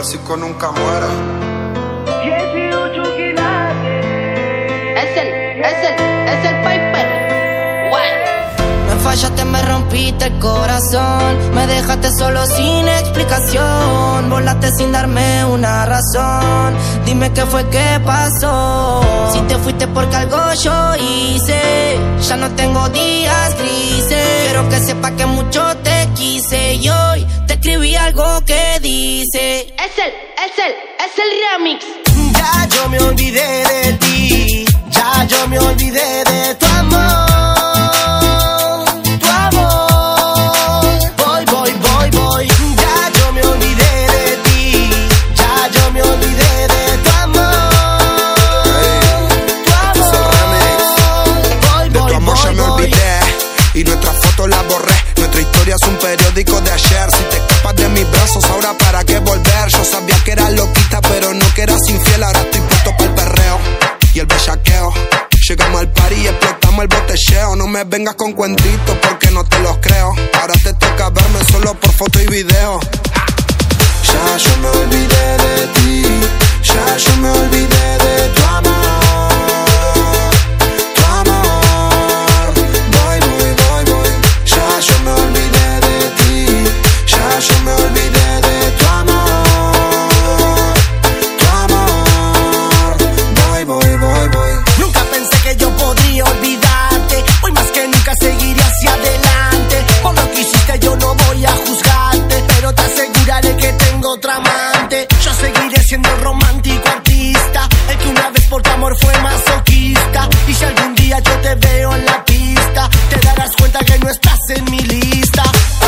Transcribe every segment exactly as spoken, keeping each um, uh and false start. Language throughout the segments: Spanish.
clásico nunca muere. Es el, es el, es el Piper. Me fallaste, me rompiste el corazón. Me dejaste solo sin explicación. Volaste sin darme una razón. Dime qué fue que pasó. Si te fuiste porque algo yo hice. Ya no tengo días grises. Quiero que sepas que mucho te quise. Y hoy te escribí algo que dice: Es el, es el, es el remix. Ya yo me olvidé de ti. Ya yo me olvidé de tu amor. Y nuestra foto la borré. Nuestra historia es un periódico de ayer. Si te escapas de mis brazos, ahora para qué volver. Yo sabía que eras loquita, pero no que eras infiel. Ahora estoy puesto para el perreo y el bellaqueo. Llegamos al party y explotamos el botelleo. No me vengas con cuentitos porque no te los creo. Ahora te toca verme solo por foto y video. Ya yo me olvidé de ti. Ya yo me olvidé de tu amor. Yo me olvidé de ti, ya yo me olvidé de tu amor, tu amor. Voy, voy, voy, voy. Nunca pensé que yo podría olvidarte. Hoy más que nunca seguiré hacia adelante. Por lo que hiciste yo no voy a juzgarte, pero te aseguraré que tengo otra amante. Yo seguiré siendo el romántico artista, el que una vez por tu amor fue masoquista. Y si algún día yo te veo en la pista, te darás cuenta que no estás en mi lista.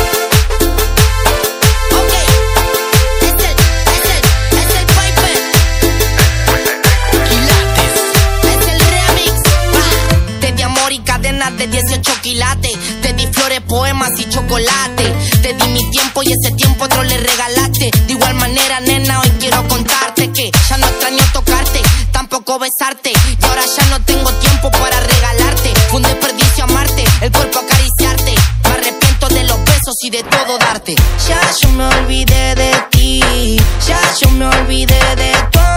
Ok, es el, es el, es el Piper. Quilates. Es el remix. Va. Te di amor y cadenas de dieciocho quilates. Te di flores, poemas y chocolate. Te di mi tiempo y ese tiempo otro le regalaste. De igual manera, nena, hoy quiero contarte que ya no extraño tocarte, tampoco besarte. Y ahora ya no tengo tiempo para regalarte. Fue un desperdicio amarte, el cuerpo acariciarte. Me arrepiento de los besos y de todo darte. Ya yo me olvidé de ti. Ya yo me olvidé de tu amor.